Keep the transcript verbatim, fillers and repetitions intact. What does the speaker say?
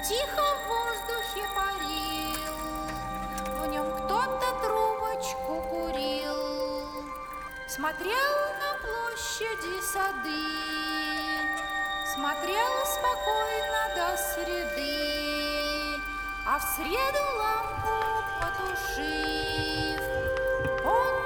тихо в воздухе парил, в нем кто-то трубочку курил, смотрел на площади сады, смотрел спокойно до среды, а в среду лампу потушив, он